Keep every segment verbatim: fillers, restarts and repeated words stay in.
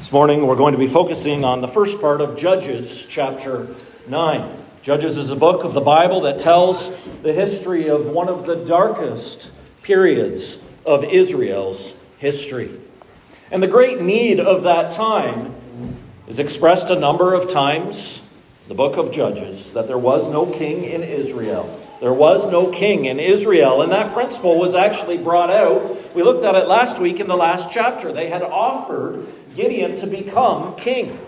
This morning we're going to be focusing on the first part of Judges chapter nine. Judges is a book of the Bible that tells the history of one of the darkest periods of Israel's history. And the great need of that time is expressed a number of times in the book of Judges, that there was no king in Israel. There was no king in Israel, and that principle was actually brought out. We looked at it last week in the last chapter. They had offered Gideon to become king.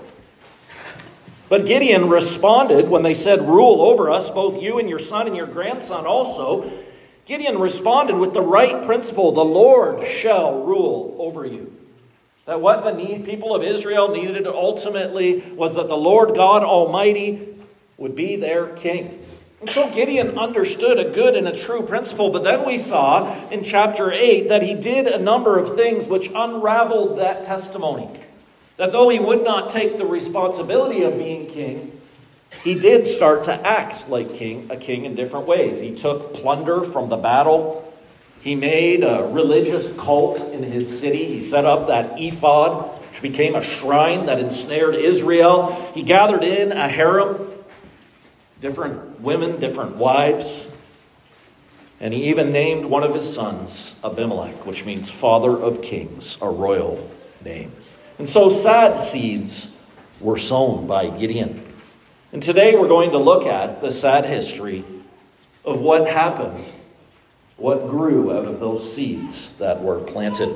But Gideon responded when they said, "Rule over us, both you and your son and your grandson also." Gideon responded with the right principle: the Lord shall rule over you. That what the need, people of Israel needed ultimately was that the Lord God Almighty would be their king. And so Gideon understood a good and a true principle, but then we saw in chapter eight that he did a number of things which unraveled that testimony. That though he would not take the responsibility of being king, he did start to act like king, a king in different ways. He took plunder from the battle. He made a religious cult in his city. He set up that ephod, which became a shrine that ensnared Israel. He gathered in a harem, different women, different wives. And he even named one of his sons Abimelech, which means father of kings, a royal name. And so sad seeds were sown by Gideon. And today we're going to look at the sad history of what happened, what grew out of those seeds that were planted.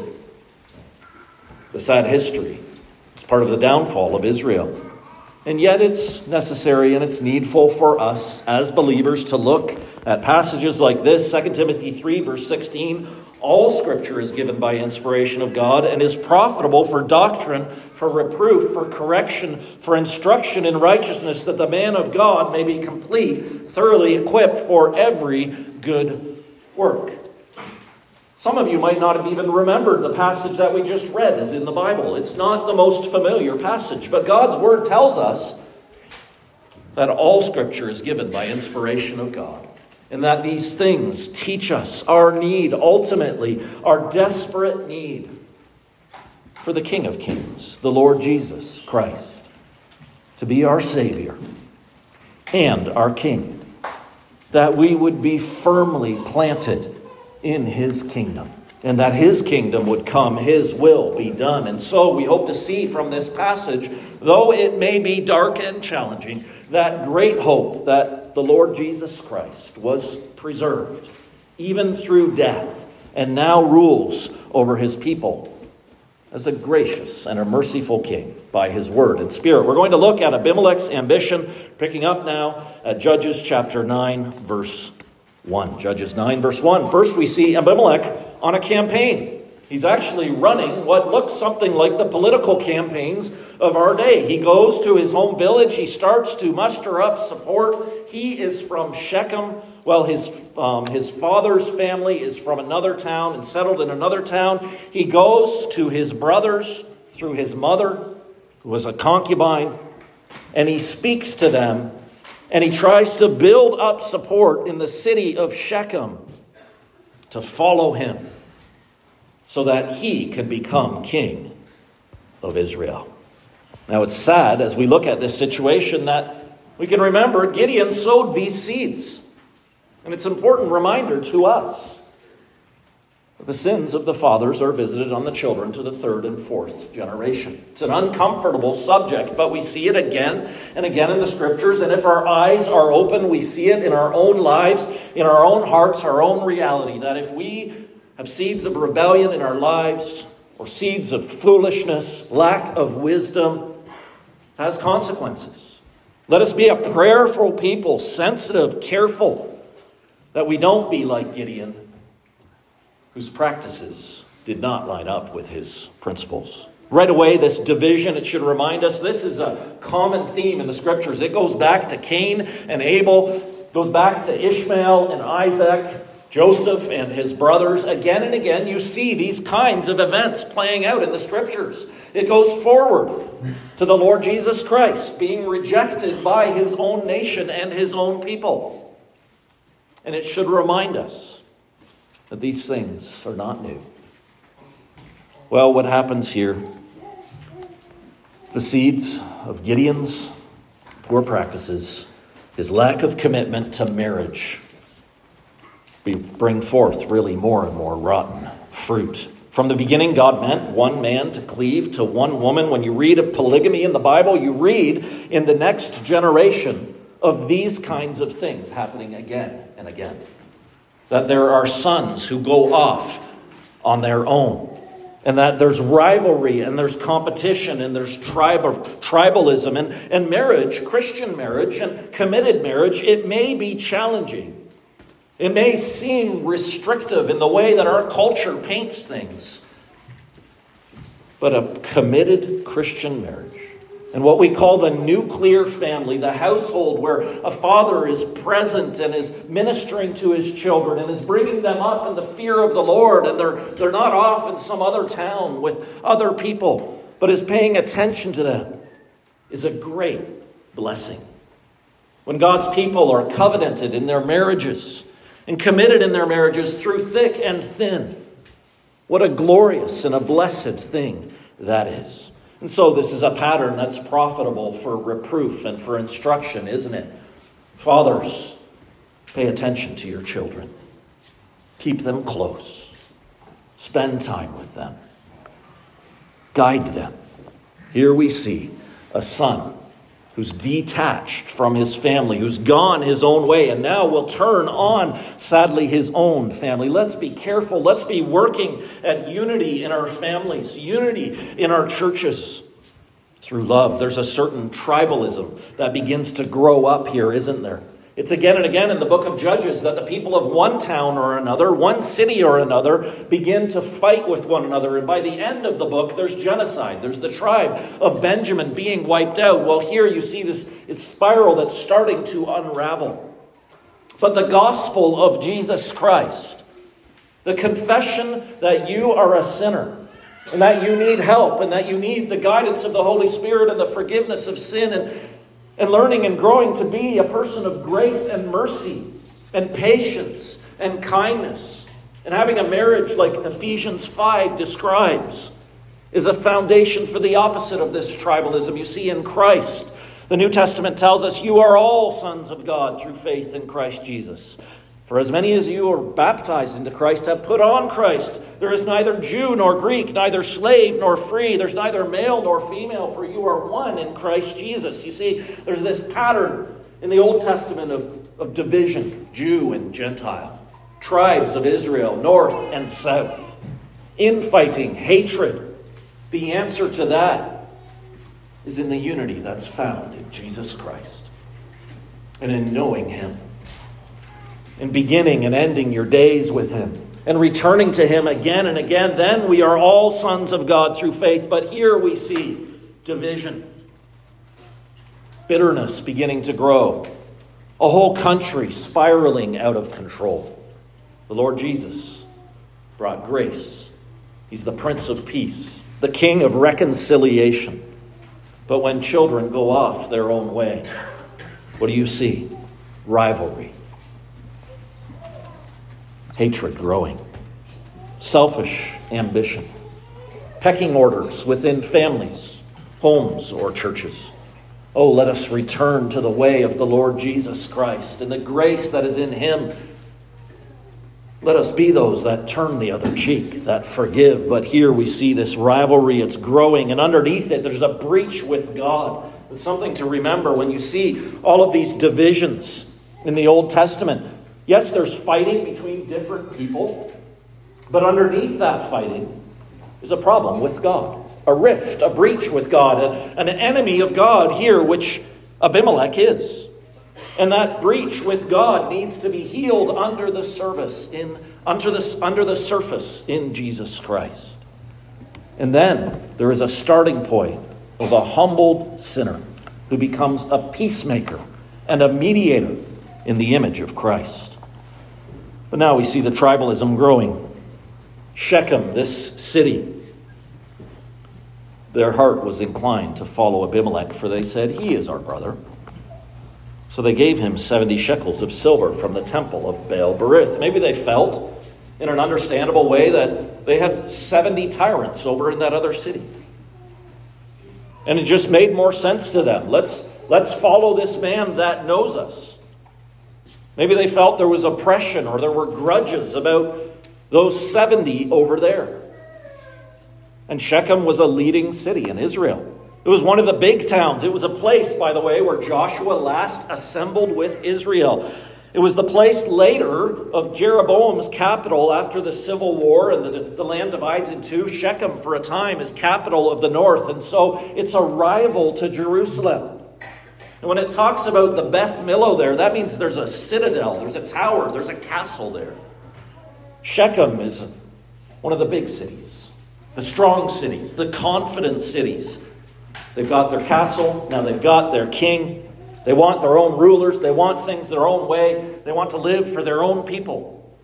The sad history is part of the downfall of Israel. And yet it's necessary and it's needful for us as believers to look at passages like this. Second Timothy three, verse sixteen. All Scripture is given by inspiration of God and is profitable for doctrine, for reproof, for correction, for instruction in righteousness, that the man of God may be complete, thoroughly equipped for every good work. Some of you might not have even remembered the passage that we just read is in the Bible. It's not the most familiar passage, but God's Word tells us that all Scripture is given by inspiration of God, and that these things teach us our need, ultimately, our desperate need for the King of Kings, the Lord Jesus Christ, to be our Savior and our King, that we would be firmly planted in His kingdom, and that His kingdom would come, His will be done. And so we hope to see from this passage, though it may be dark and challenging, that great hope that the Lord Jesus Christ was preserved, even through death, and now rules over His people as a gracious and a merciful king by His word and spirit. We're going to look at Abimelech's ambition, picking up now at Judges chapter nine, verse one. Judges nine, verse one. First we see Abimelech on a campaign. He's actually running what looks something like the political campaigns of our day. He goes to his home village. He starts to muster up support. He is from Shechem. Well, his um, his father's family is from another town and settled in another town. He goes to his brothers through his mother, who was a concubine, and he speaks to them. And he tries to build up support in the city of Shechem to follow him so that he can become king of Israel. Now it's sad as we look at this situation that we can remember Gideon sowed these seeds. And it's an important reminder to us that the sins of the fathers are visited on the children to the third and fourth generation. It's an uncomfortable subject, but we see it again and again in the Scriptures. And if our eyes are open, we see it in our own lives, in our own hearts, our own reality, that if we have seeds of rebellion in our lives, or seeds of foolishness, lack of wisdom, it has consequences. Let us be a prayerful people, sensitive, careful, that we don't be like Gideon, whose practices did not line up with his principles. Right away, this division, it should remind us, this is a common theme in the Scriptures. It goes back to Cain and Abel, goes back to Ishmael and Isaac, Joseph and his brothers. Again and again, you see these kinds of events playing out in the Scriptures. It goes forward to the Lord Jesus Christ being rejected by His own nation and His own people. And it should remind us that these things are not new. Well, what happens here The seeds of Gideon's poor practices, his lack of commitment to marriage, we bring forth really more and more rotten fruit. From the beginning, God meant one man to cleave to one woman. When you read of polygamy in the Bible, you read in the next generation of these kinds of things happening again and again. That there are sons who go off on their own. And that there's rivalry and there's competition and there's tribal, tribalism. And, and marriage, Christian marriage and committed marriage, it may be challenging. It may seem restrictive in the way that our culture paints things. But a committed Christian marriage, and what we call the nuclear family, the household where a father is present and is ministering to his children and is bringing them up in the fear of the Lord, and they're, they're not off in some other town with other people, but is paying attention to them, is a great blessing. When God's people are covenanted in their marriages and committed in their marriages through thick and thin, what a glorious and a blessed thing that is. And so this is a pattern that's profitable for reproof and for instruction, isn't it? Fathers, pay attention to your children. Keep them close. Spend time with them. Guide them. Here we see a son who's detached from his family, who's gone his own way, and now will turn on, sadly, his own family. Let's be careful. Let's be working at unity in our families, unity in our churches through love. There's a certain tribalism that begins to grow up here, isn't there? It's again and again in the book of Judges that the people of one town or another, one city or another, begin to fight with one another. And by the end of the book, there's genocide. There's the tribe of Benjamin being wiped out. Well, here you see this it's spiral that's starting to unravel. But the gospel of Jesus Christ, the confession that you are a sinner, and that you need help, and that you need the guidance of the Holy Spirit and the forgiveness of sin, and And learning and growing to be a person of grace and mercy and patience and kindness. And having a marriage like Ephesians five describes is a foundation for the opposite of this tribalism. You see, in Christ, the New Testament tells us you are all sons of God through faith in Christ Jesus. For as many as you are baptized into Christ have put on Christ. There is neither Jew nor Greek, neither slave nor free. There's neither male nor female, for you are one in Christ Jesus. You see, there's this pattern in the Old Testament of, of division, Jew and Gentile, tribes of Israel, north and south, infighting, hatred. The answer to that is in the unity that's found in Jesus Christ and in knowing Him. And beginning and ending your days with Him and returning to Him again and again, then we are all sons of God through faith. But here we see division, bitterness beginning to grow, a whole country spiraling out of control. The Lord Jesus brought grace. He's the Prince of Peace, the King of reconciliation. But when children go off their own way, what do you see? Rivalry. Hatred growing, selfish ambition, pecking orders within families, homes, or churches. Oh, let us return to the way of the Lord Jesus Christ and the grace that is in Him. Let us be those that turn the other cheek, that forgive. But here we see this rivalry, it's growing, and underneath it there's a breach with God. It's something to remember when you see all of these divisions in the Old Testament. Yes, there's fighting between different people, but underneath that fighting is a problem with God, a rift, a breach with God, an enemy of God here, which Abimelech is. And that breach with God needs to be healed under the service in under the, under the surface in Jesus Christ. And then there is a starting point of a humbled sinner who becomes a peacemaker and a mediator in the image of Christ. But now we see the tribalism growing. Shechem, this city, their heart was inclined to follow Abimelech, for they said, "He is our brother." So they gave him seventy shekels of silver from the temple of Baal Berith. Maybe they felt, in an understandable way, that they had seventy tyrants over in that other city. And it just made more sense to them. Let's, let's follow this man that knows us. Maybe they felt there was oppression or there were grudges about those seventy over there. And Shechem was a leading city in Israel. It was one of the big towns. It was a place, by the way, where Joshua last assembled with Israel. It was the place later of Jeroboam's capital after the civil war, and the, the land divides in two. Shechem, for a time, is capital of the north, and so it's a rival to Jerusalem. And when it talks about the Beth Millo there, that means there's a citadel, there's a tower, there's a castle there. Shechem is one of the big cities, the strong cities, the confident cities. They've got their castle, now they've got their king. They want their own rulers, they want things their own way, they want to live for their own people.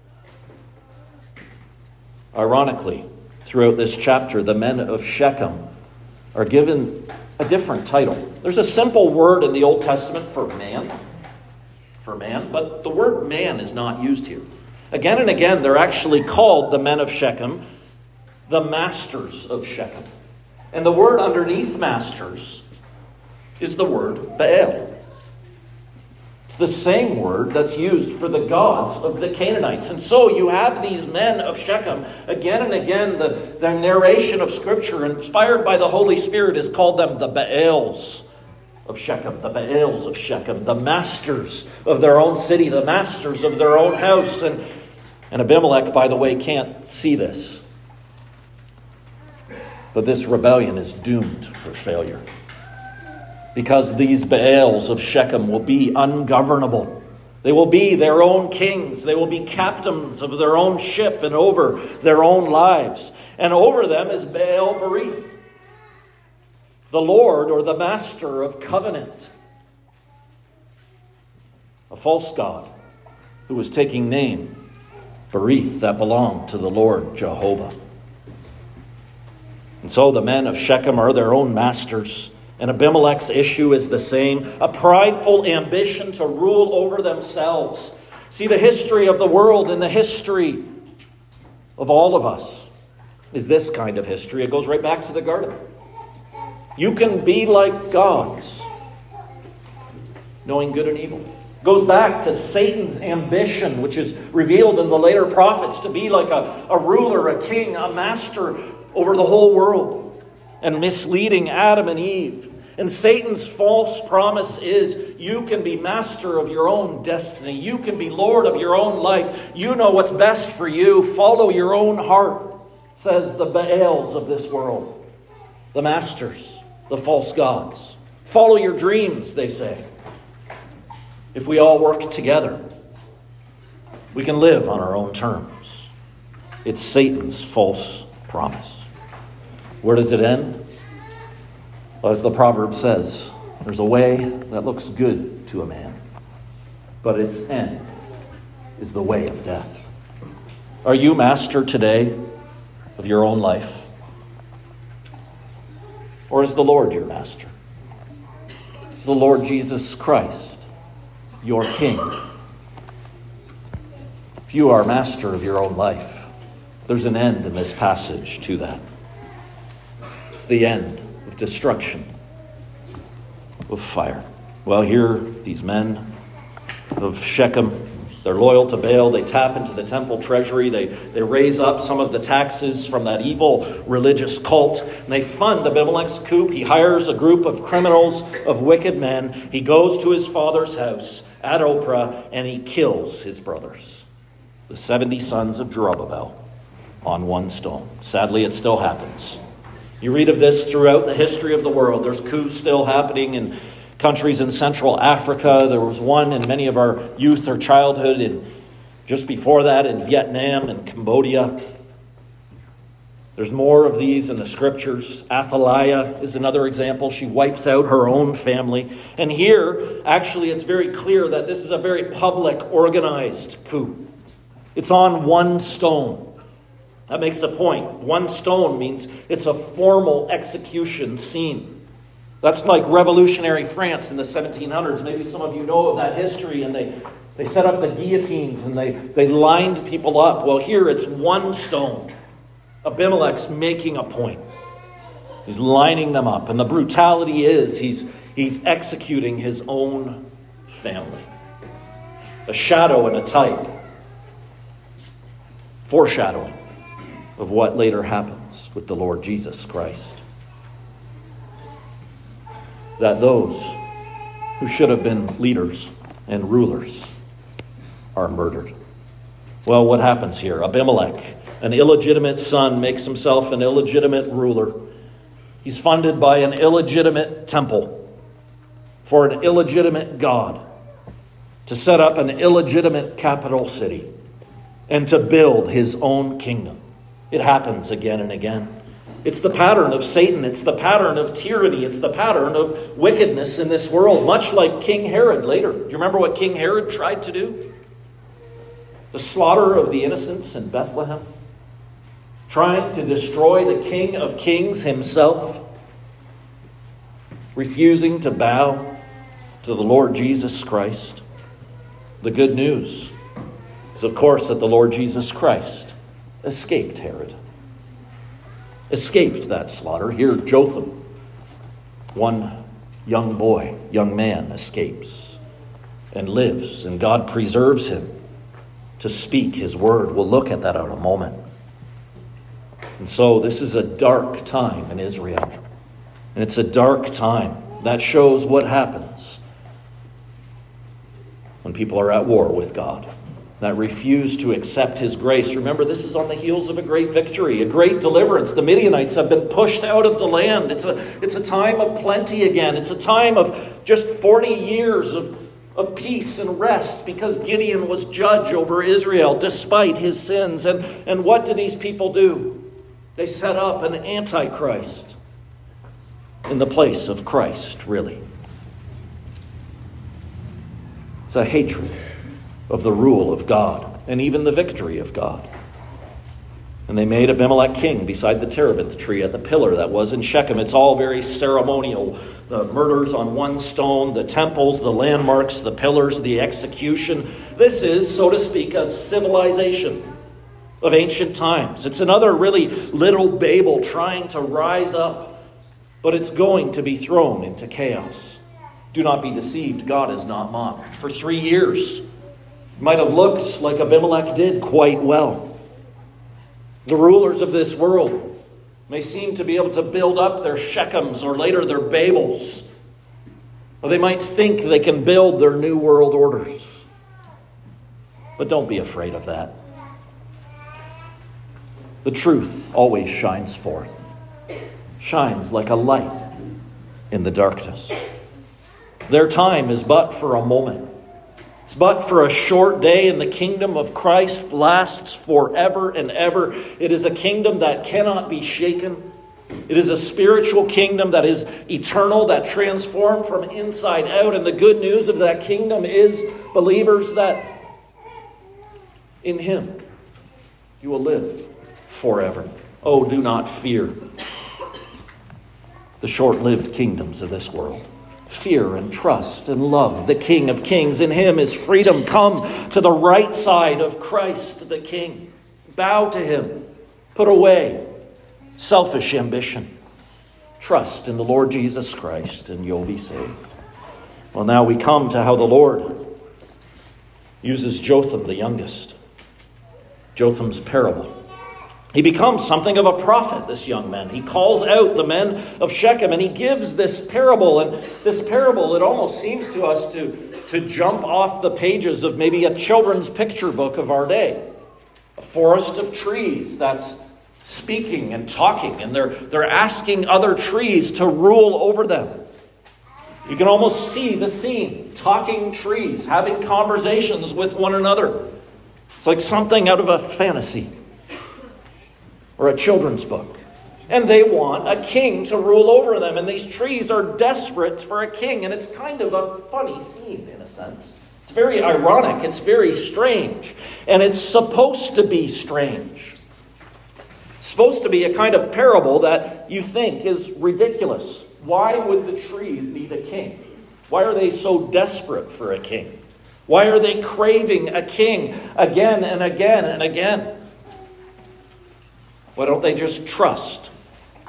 Ironically, throughout this chapter, the men of Shechem are given a different title. There's a simple word in the Old Testament for man, for man, but the word man is not used here. Again and again, they're actually called the men of Shechem, the masters of Shechem. And the word underneath masters is the word Baal. It's the same word that's used for the gods of the Canaanites. And so you have these men of Shechem. Again and again, the, the narration of Scripture, inspired by the Holy Spirit, has called them the Baals of Shechem. The Baals of Shechem. The masters of their own city. The masters of their own house. And, and Abimelech, by the way, can't see this. But this rebellion is doomed for failure. Because these Baals of Shechem will be ungovernable. They will be their own kings. They will be captains of their own ship and over their own lives. And over them is Baal Berith, the Lord or the master of covenant. A false god who was taking name, Berith, that belonged to the Lord Jehovah. And so the men of Shechem are their own masters. And Abimelech's issue is the same. A prideful ambition to rule over themselves. See, the history of the world and the history of all of us is this kind of history. It goes right back to the garden. You can be like gods, knowing good and evil. It goes back to Satan's ambition, which is revealed in the later prophets, to be like a, a ruler, a king, a master over the whole world, and misleading Adam and Eve. And Satan's false promise is you can be master of your own destiny. You can be Lord of your own life. You know what's best for you. Follow your own heart, says the Baals of this world. The masters, the false gods. Follow your dreams, they say. If we all work together, we can live on our own terms. It's Satan's false promise. Where does it end? Well, as the proverb says, there's a way that looks good to a man, but its end is the way of death. Are you master today of your own life? Or is the Lord your master? Is the Lord Jesus Christ your King? If you are master of your own life, there's an end in this passage to that. It's the end of destruction, of fire. Well, here, these men of Shechem, they're loyal to Baal. They tap into the temple treasury. They, they raise up some of the taxes from that evil religious cult. And they fund Abimelech's coup. He hires a group of criminals, of wicked men. He goes to his father's house at Ophrah, and he kills his brothers, the seventy sons of Jerubbaal, on one stone. Sadly, it still happens. You read of this throughout the history of the world. There's coups still happening in countries in Central Africa. There was one in many of our youth or childhood, and just before that in Vietnam and Cambodia. There's more of these in the scriptures. Athaliah is another example. She wipes out her own family. And here, actually, it's very clear that this is a very public, organized coup. It's on one stone. That makes a point. One stone means it's a formal execution scene. That's like revolutionary France in the seventeen hundreds. Maybe some of you know of that history, and they, they set up the guillotines and they, they lined people up. Well, here it's one stone. Abimelech's making a point. He's lining them up. And the brutality is he's, he's executing his own family. A shadow and a type. Foreshadowing of what later happens with the Lord Jesus Christ. That those who should have been leaders and rulers are murdered. Well, what happens here? Abimelech, an illegitimate son, makes himself an illegitimate ruler. He's funded by an illegitimate temple for an illegitimate God to set up an illegitimate capital city and to build his own kingdom. It happens again and again. It's the pattern of Satan. It's the pattern of tyranny. It's the pattern of wickedness in this world, much like King Herod later. Do you remember what King Herod tried to do? The slaughter of the innocents in Bethlehem. Trying to destroy the King of Kings himself. Refusing to bow to the Lord Jesus Christ. The good news is, of course, that the Lord Jesus Christ escaped Herod. Escaped that slaughter. Here, Jotham, one young boy, young man, escapes and lives, and God preserves him to speak his word. We'll look at that in a moment. And so this is a dark time in Israel. And it's a dark time. That shows what happens when people are at war with God. That refuse to accept his grace. Remember, this is on the heels of a great victory, a great deliverance. The Midianites have been pushed out of the land. It's a, it's a time of plenty again. It's a time of just forty years of, of peace and rest because Gideon was judge over Israel despite his sins. And, and what do these people do? They set up an antichrist in the place of Christ, really. It's a hatred of the rule of God and even the victory of God. And they made Abimelech king beside the terebinth tree at the pillar that was in Shechem. It's all very ceremonial. The murders on one stone, the temples, the landmarks, the pillars, the execution. This is, so to speak, a civilization of ancient times. It's another really little Babel trying to rise up, but it's going to be thrown into chaos. Do not be deceived. God is not mocked. For three years, might have looked like Abimelech did quite well. The rulers of this world may seem to be able to build up their Shechems or later their Babels. Or they might think they can build their new world orders. But don't be afraid of that. The truth always shines forth. Shines like a light in the darkness. Their time is but for a moment. It's but for a short day, and the kingdom of Christ lasts forever and ever. It is a kingdom that cannot be shaken. It is a spiritual kingdom that is eternal, that transformed from inside out. And the good news of that kingdom is, believers, that in him you will live forever. Oh, do not fear the short-lived kingdoms of this world. Fear and trust and love the King of Kings. In him is freedom. Come to the right side of Christ the King. Bow to him. Put away selfish ambition. Trust in the Lord Jesus Christ and you'll be saved. Well, now we come to how the Lord uses Jotham the youngest. Jotham's parable. He becomes something of a prophet, this young man. He calls out the men of Shechem and he gives this parable. And this parable, it almost seems to us to, to jump off the pages of maybe a children's picture book of our day. A forest of trees that's speaking and talking, and they're, they're asking other trees to rule over them. You can almost see the scene. Talking trees, having conversations with one another. It's like something out of a fantasy or a children's book. And they want a king to rule over them. And these trees are desperate for a king. And it's kind of a funny scene in a sense. It's very ironic. It's very strange. And it's supposed to be strange. It's supposed to be a kind of parable that you think is ridiculous. Why would the trees need a king? Why are they so desperate for a king? Why are they craving a king again and again and again? Why don't they just trust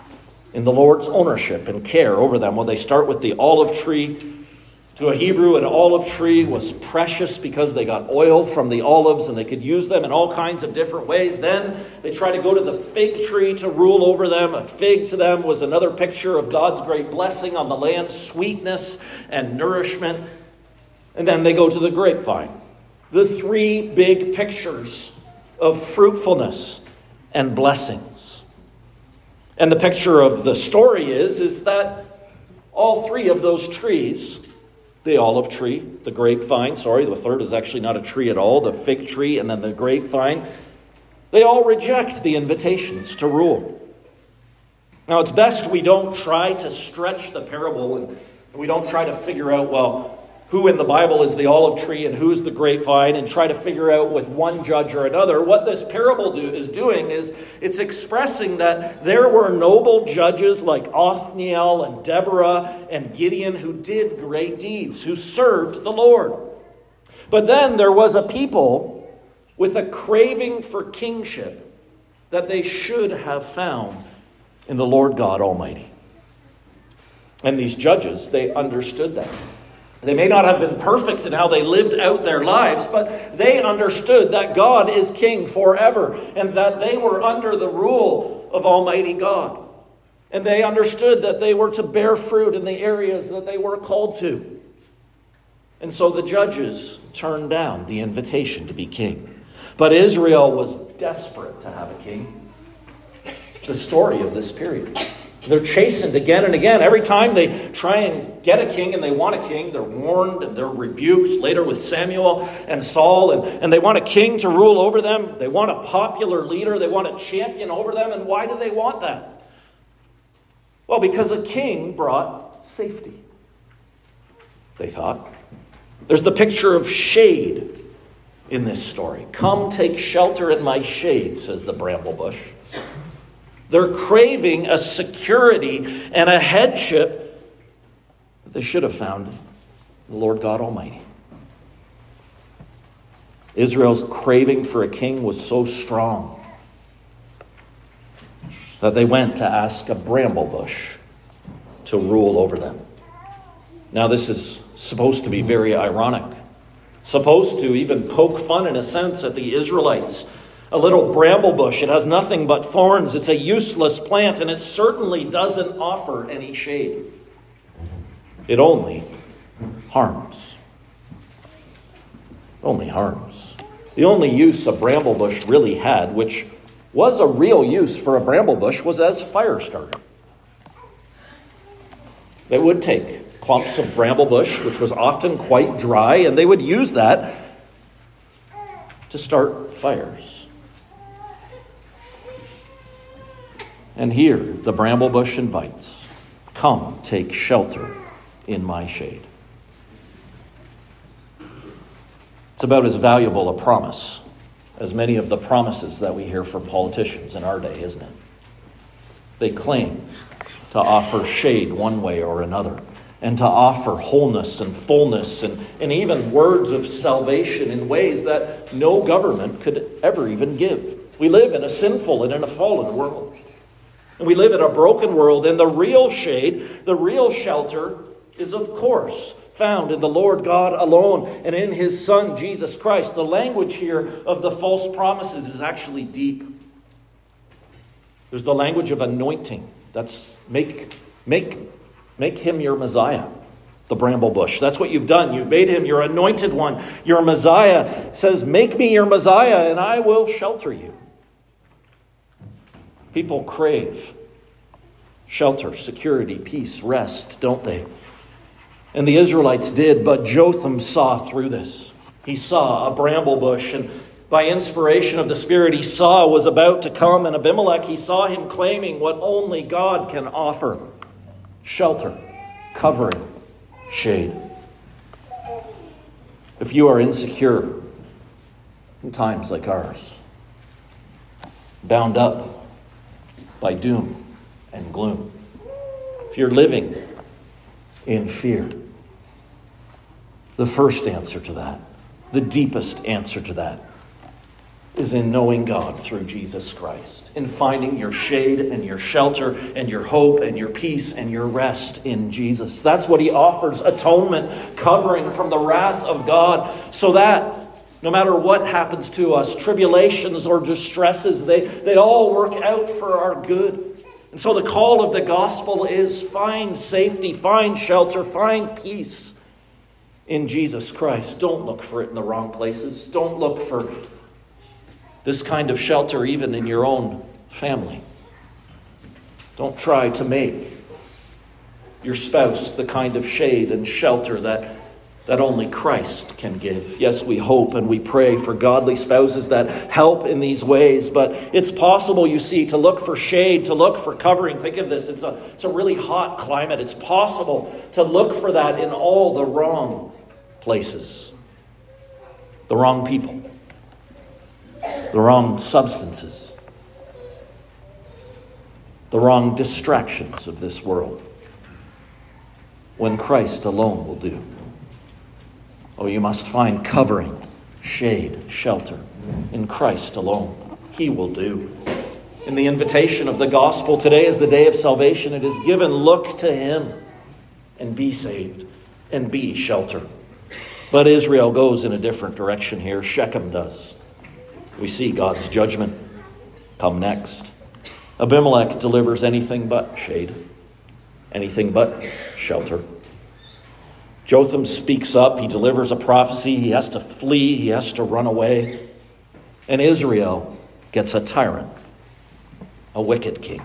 in the Lord's ownership and care over them. Well, they start with the olive tree. To a Hebrew, an olive tree was precious because they got oil from the olives and they could use them in all kinds of different ways. Then they try to go to the fig tree to rule over them. A fig to them was another picture of God's great blessing on the land, sweetness and nourishment. And then they go to the grapevine. The three big pictures of fruitfulness and blessings. And the picture of the story is, is that all three of those trees, the olive tree, the grapevine, sorry, the third is actually not a tree at all, the fig tree, and then the grapevine, they all reject the invitations to rule. Now, it's best we don't try to stretch the parable and we don't try to figure out, well, who in the Bible is the olive tree and who's the grapevine, and try to figure out with one judge or another. What this parable do, is doing is it's expressing that there were noble judges like Othniel and Deborah and Gideon who did great deeds, who served the Lord. But then there was a people with a craving for kingship that they should have found in the Lord God Almighty. And these judges, they understood that. They may not have been perfect in how they lived out their lives, but they understood that God is king forever and that they were under the rule of Almighty God. And they understood that they were to bear fruit in the areas that they were called to. And so the judges turned down the invitation to be king. But Israel was desperate to have a king. It's the story of this period. They're chastened again and again. Every time they try and get a king and they want a king, they're warned and they're rebuked. Later with Samuel and Saul. And, and they want a king to rule over them. They want a popular leader. They want a champion over them. And why do they want that? Well, because a king brought safety, they thought. There's the picture of shade in this story. Come take shelter in my shade, says the bramble bush. They're craving a security and a headship that they should have found in the Lord God Almighty. Israel's craving for a king was so strong that they went to ask a bramble bush to rule over them. Now, this is supposed to be very ironic, supposed to even poke fun in a sense at the Israelites. A little bramble bush. It has nothing but thorns. It's a useless plant, and it certainly doesn't offer any shade. It only harms. It only harms. The only use a bramble bush really had, which was a real use for a bramble bush, was as fire starter. They would take clumps of bramble bush, which was often quite dry, and they would use that to start fires. And here, the bramble bush invites, come take shelter in my shade. It's about as valuable a promise as many of the promises that we hear from politicians in our day, isn't it? They claim to offer shade one way or another, and to offer wholeness and fullness and, and even words of salvation in ways that no government could ever even give. We live in a sinful and in a fallen world. And we live in a broken world, and the real shade, the real shelter is, of course, found in the Lord God alone and in his Son, Jesus Christ. The language here of the false promises is actually deep. There's the language of anointing. That's make, make, make him your Messiah, the bramble bush. That's what you've done. You've made him your anointed one. Your Messiah says, make me your Messiah, and I will shelter you. People crave shelter, security, peace, rest, don't they? And the Israelites did, but Jotham saw through this. He saw a bramble bush, and by inspiration of the Spirit, he saw was about to come, and Abimelech, he saw him claiming what only God can offer: shelter, covering, shade. If you are insecure in times like ours, bound up by doom and gloom, if you're living in fear, the first answer to that, the deepest answer to that, is in knowing God through Jesus Christ, in finding your shade and your shelter and your hope and your peace and your rest in Jesus. That's what he offers, atonement, covering from the wrath of God, so that no matter what happens to us, tribulations or distresses, they, they all work out for our good. And so the call of the gospel is find safety, find shelter, find peace in Jesus Christ. Don't look for it in the wrong places. Don't look for this kind of shelter even in your own family. Don't try to make your spouse the kind of shade and shelter that, that only Christ can give. Yes, we hope and we pray for godly spouses that help in these ways, but it's possible, you see, to look for shade, to look for covering. Think of this, it's a, it's a really hot climate. It's possible to look for that in all the wrong places, the wrong people, the wrong substances, the wrong distractions of this world, when Christ alone will do. Oh, you must find covering, shade, shelter in Christ alone. He will do. In the invitation of the gospel, today is the day of salvation. It is given, look to him and be saved and be sheltered. But Israel goes in a different direction here. Shechem does. We see God's judgment come next. Abimelech delivers anything but shade, anything but shelter. Jotham speaks up. He delivers a prophecy. He has to flee. He has to run away. And Israel gets a tyrant, a wicked king.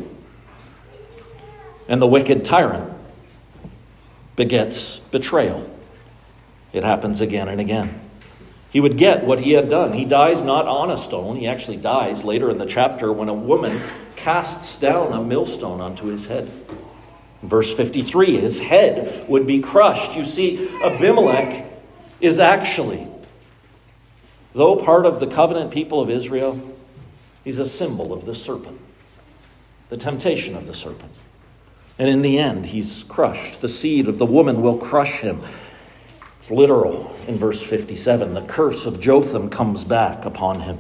And the wicked tyrant begets betrayal. It happens again and again. He would get what he had done. He dies not on a stone. He actually dies later in the chapter when a woman casts down a millstone onto his head. In verse fifty-three, his head would be crushed. You see, Abimelech is actually, though part of the covenant people of Israel, he's a symbol of the serpent, the temptation of the serpent. And in the end, he's crushed. The seed of the woman will crush him. It's literal in verse fifty-seven. The curse of Jotham comes back upon him.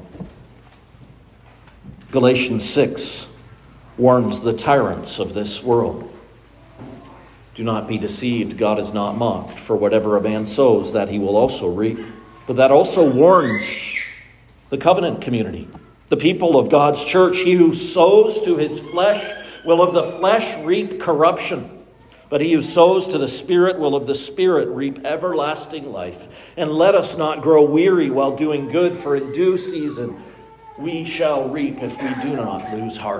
Galatians six warns the tyrants of this world. Do not be deceived. God is not mocked. For whatever a man sows, that he will also reap. But that also warns the covenant community, the people of God's church. He who sows to his flesh will of the flesh reap corruption. But he who sows to the Spirit will of the Spirit reap everlasting life. And let us not grow weary while doing good, for in due season we shall reap if we do not lose heart.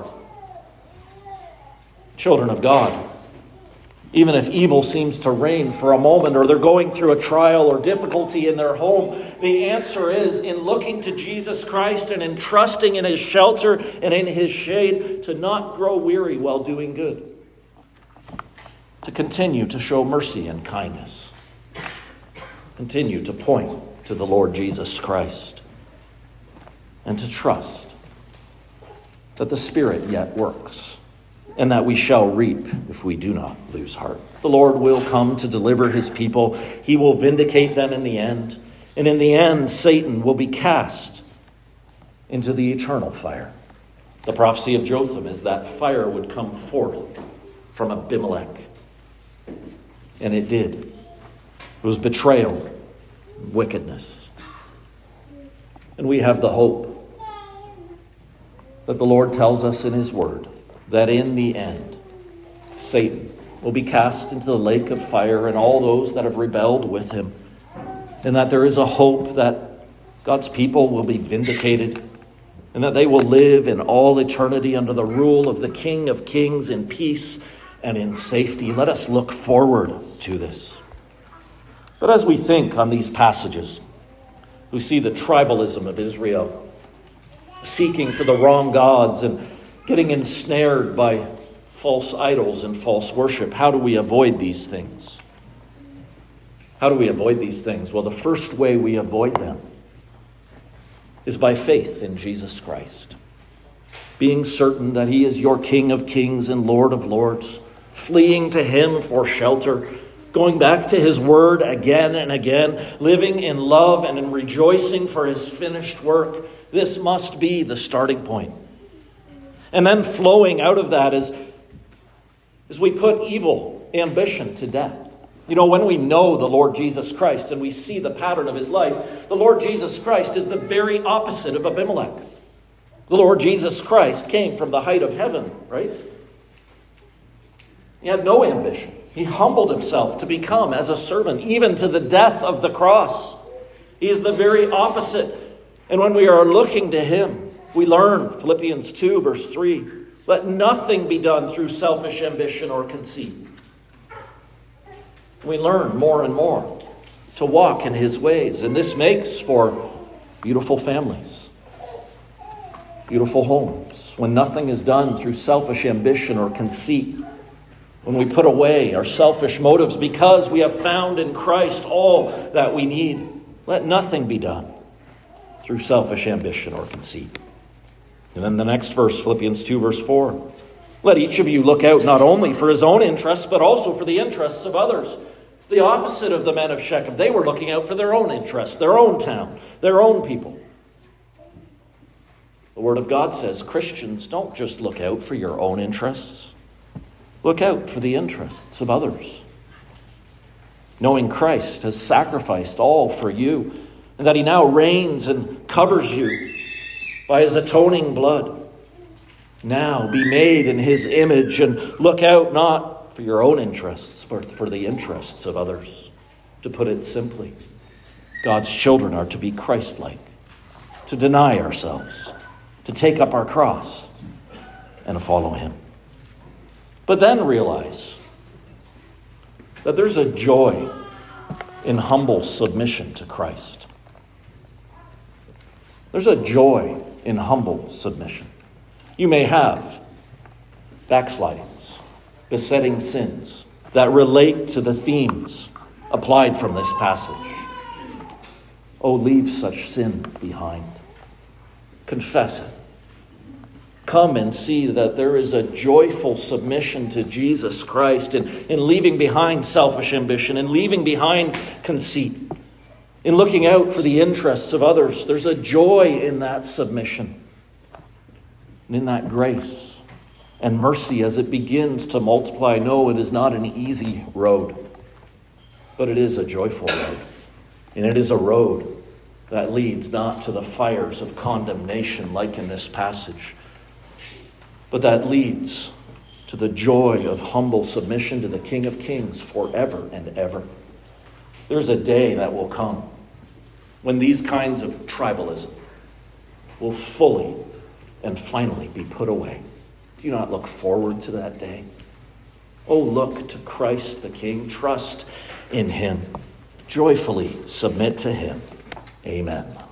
Children of God, even if evil seems to reign for a moment, or they're going through a trial or difficulty in their home, the answer is in looking to Jesus Christ and in trusting in his shelter and in his shade, to not grow weary while doing good. To continue to show mercy and kindness. Continue to point to the Lord Jesus Christ. And to trust that the Spirit yet works, and that we shall reap if we do not lose heart. The Lord will come to deliver his people. He will vindicate them in the end. And in the end, Satan will be cast into the eternal fire. The prophecy of Jotham is that fire would come forth from Abimelech. And it did. It was betrayal, wickedness. And we have the hope that the Lord tells us in his word, that in the end, Satan will be cast into the lake of fire and all those that have rebelled with him. And that there is a hope that God's people will be vindicated and that they will live in all eternity under the rule of the King of Kings in peace and in safety. Let us look forward to this. But as we think on these passages, we see the tribalism of Israel, seeking for the wrong gods and getting ensnared by false idols and false worship. How do we avoid these things? How do we avoid these things? Well, the first way we avoid them is by faith in Jesus Christ. Being certain that he is your King of Kings and Lord of Lords, fleeing to him for shelter, going back to his word again and again, living in love and in rejoicing for his finished work, This must be the starting point. And then flowing out of that is, is we put evil ambition to death. You know, when we know the Lord Jesus Christ and we see the pattern of his life, the Lord Jesus Christ is the very opposite of Abimelech. The Lord Jesus Christ came from the height of heaven, right? He had no ambition. He humbled himself to become as a servant, even to the death of the cross. He is the very opposite. And when we are looking to him, we learn, Philippians two, verse three, let nothing be done through selfish ambition or conceit. We learn more and more to walk in his ways. And this makes for beautiful families, beautiful homes, when nothing is done through selfish ambition or conceit. When we put away our selfish motives because we have found in Christ all that we need. Let nothing be done through selfish ambition or conceit. And then the next verse, Philippians two, verse four. Let each of you look out not only for his own interests, but also for the interests of others. It's the opposite of the men of Shechem. They were looking out for their own interests, their own town, their own people. The Word of God says Christians don't just look out for your own interests. Look out for the interests of others. Knowing Christ has sacrificed all for you, and that he now reigns and covers you by his atoning blood. Now be made in his image and look out not for your own interests, but for the interests of others. To put it simply, God's children are to be Christ-like, to deny ourselves, to take up our cross, and to follow him. But then realize that there's a joy in humble submission to Christ. There's a joy in humble submission. You may have backslidings, besetting sins that relate to the themes applied from this passage. Oh, leave such sin behind. Confess it. Come and see that there is a joyful submission to Jesus Christ in, in leaving behind selfish ambition, in leaving behind conceit, in looking out for the interests of others. There's a joy in that submission and in that grace and mercy as it begins to multiply. No, it is not an easy road, but it is a joyful road. And it is a road that leads not to the fires of condemnation like in this passage, but that leads to the joy of humble submission to the King of Kings forever and ever. There's a day that will come when these kinds of tribalism will fully and finally be put away. Do you not look forward to that day? Oh, look to Christ the King. Trust in him. Joyfully submit to him. Amen.